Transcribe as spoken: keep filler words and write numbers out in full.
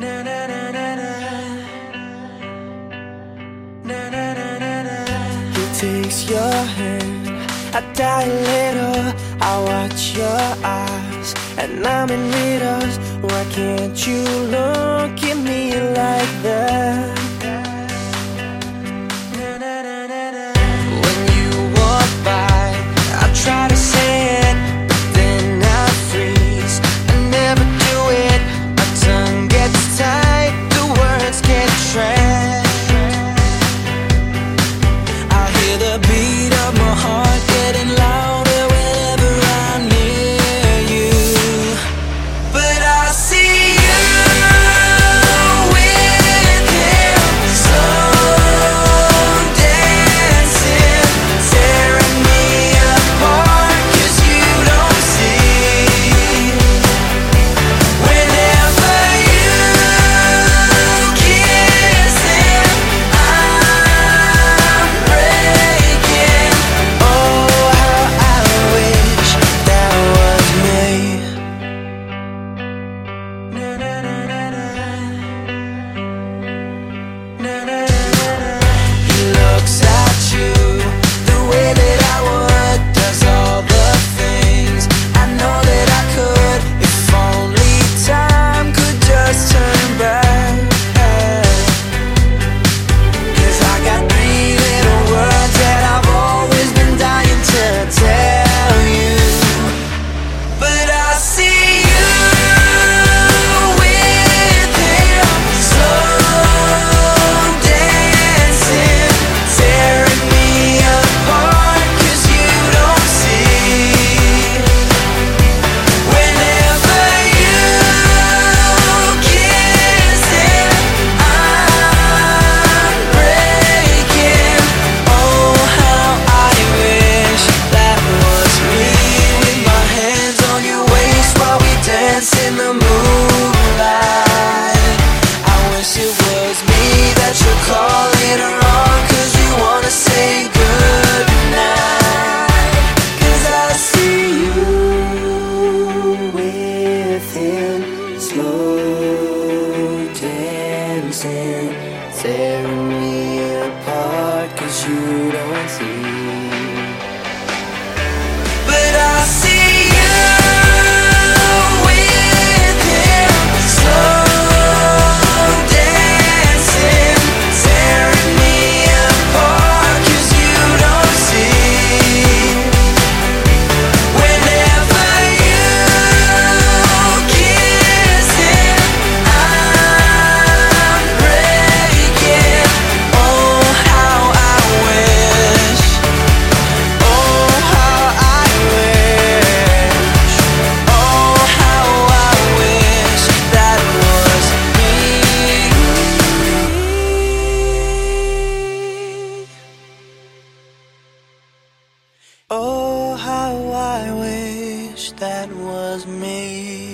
He takes your hand, I die a little, I watch your eyes, and I'm in riddles. Why can't you look at me like that? When you walk by, I try to say it, but then I freeze. I never do it, my tongue gets tight, the words get trapped. I hear the beat of my heart getting louder whenever I'm near you. But I see you with him, slow dancing, tearing me apart, 'cause you don't see. Whenever you kiss him, I'm breaking. Oh, how I wish that was me. He looks at you the way that I would, does all the things I know that I could, if only time could just turn back. 'Cause I got three little words that I've always been dying to tell you. But I see you with him, slow dancing, tearing me apart, 'cause you don't see. Whenever you kiss him, I'm breaking. Oh, how I wish that was me, with my hands on your waist while we dance in the moonlight. I wish it was me that you're calling on, 'cause you wanna say goodnight. 'Cause I see you with him, slow dancing, tearing me apart, 'cause you don't see. But I see you with him, slow dancing, tearing me apart, 'cause you don't see. Whenever you kiss him, I'm breaking. Oh, how I wish. Oh, how I wish. Oh, how I wish that was me. Oh, how I wish that was me.